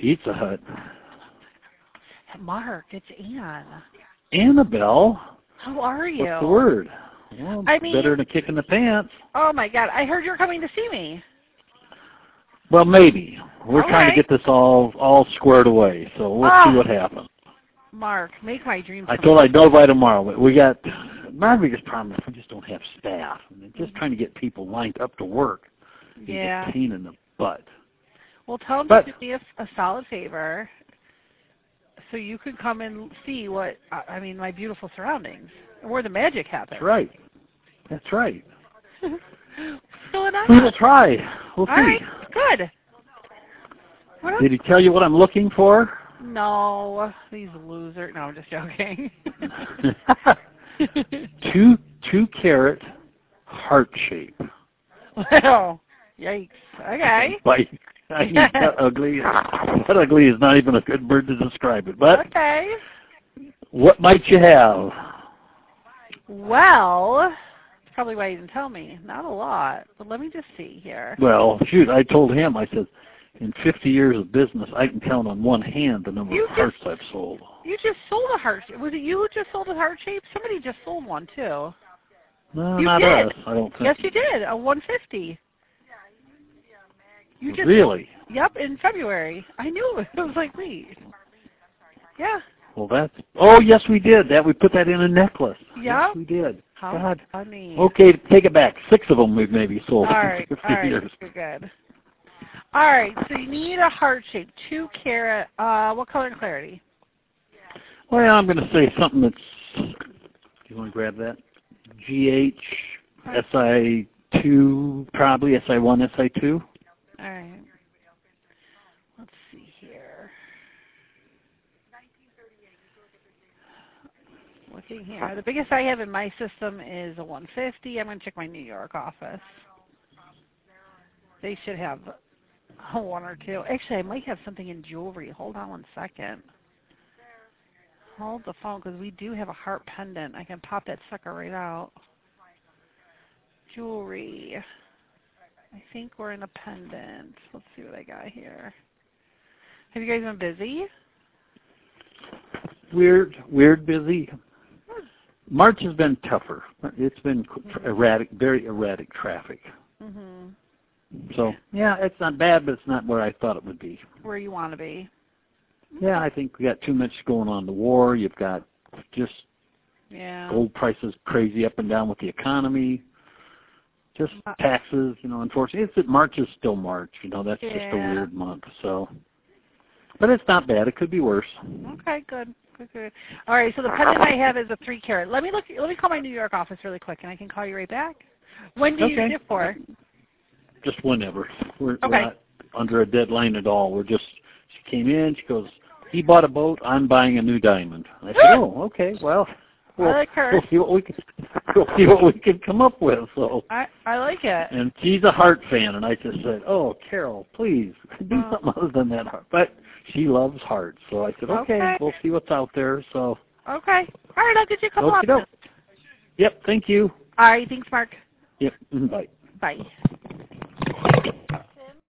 Pizza Hut. Mark, it's Ann. Annabelle? How are you? What's the word? Well, I mean, better than a kick in the pants. Oh, my God. I heard you're coming to see me. Well, maybe. We're trying to Okay. get this all squared away, so we'll see what happens. Mark, make my dreams I come told true. I'd know by tomorrow. But my biggest problem is we just don't have staff. And just trying to get people lined up to work is a pain in the butt. Well, tell them to do me a solid favor so you can come and see my beautiful surroundings, where the magic happens. That's right. That's right. What's going on? We'll try. We'll see. All right, good. Did he tell you what I'm looking for? No, these losers. No, I'm just joking. 2-carat heart shape. Wow. Yikes. Okay. That ugly. That ugly is not even a good word to describe it. But okay. What might you have? Well, that's probably why you didn't tell me. Not a lot, but let me just see here. Well, shoot, I told him, I said, in 50 years of business, I can count on one hand the number of hearts I've sold. You just sold a heart shape. Was it you who just sold a heart shape? Somebody just sold one, too. No, you not did. us, I don't think. Yes, you did. A 150. You just really? Yep, in February. I knew it. I was like, wait. Yeah. Well, oh, yes, we did. We put that in a necklace. Yep. Yes, we did. How God. funny. Okay, take it back. 6 of them we've maybe sold all right, in 50 all right, years. you're good. All right, so you need a heart shape, 2-carat. What color and clarity? Well, I'm going to say something that's, do you want to grab that? GH, SI2, probably, SI1, SI2. All right. Let's see here. Looking here. The biggest I have in my system is a 150. I'm going to check my New York office. They should have one or two. Actually, I might have something in jewelry. Hold on one second. Hold the phone, because we do have a heart pendant. I can pop that sucker right out. Jewelry. I think we're in a pendant. Let's see what I got here. Have you guys been busy? Weird busy. March has been tougher. It's been very erratic traffic. Mm-hmm. So, yeah, it's not bad, but it's not where I thought it would be. Where you want to be. Yeah, I think we got too much going on in the war. You've got just gold prices crazy up and down with the economy. Just taxes, unfortunately. March is still March, that's just a weird month. So, but it's not bad. It could be worse. Okay, good. All right, so the pendant I have is a 3-carat. Let me call my New York office really quick, and I can call you right back. When do you need it for? Just whenever. We're not under a deadline at all. She came in, she goes, he bought a boat, I'm buying a new diamond. I said, oh, okay, well, we'll see what we can come up with. So I like it. And she's a heart fan, and I just said, oh, Carol, please, do something other than that heart. But she loves hearts, so I said, okay, we'll see what's out there. So okay. All right, I'll get you a couple options. Yep, thank you. All right, thanks, Mark. Yep, bye. Bye.